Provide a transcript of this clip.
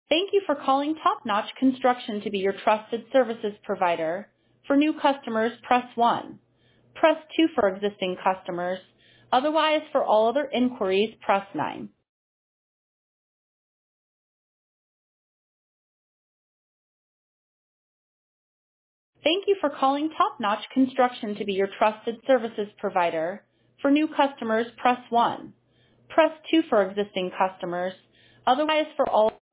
Thank you for calling Top Notch Construction to be your trusted services provider. For new customers, press 1. Press 2 for existing customers. Otherwise, for all other inquiries, press 9. Thank you for calling Top Notch Construction to be your trusted services provider. For new customers, press 1. Press 2 for existing customers. Otherwise, for all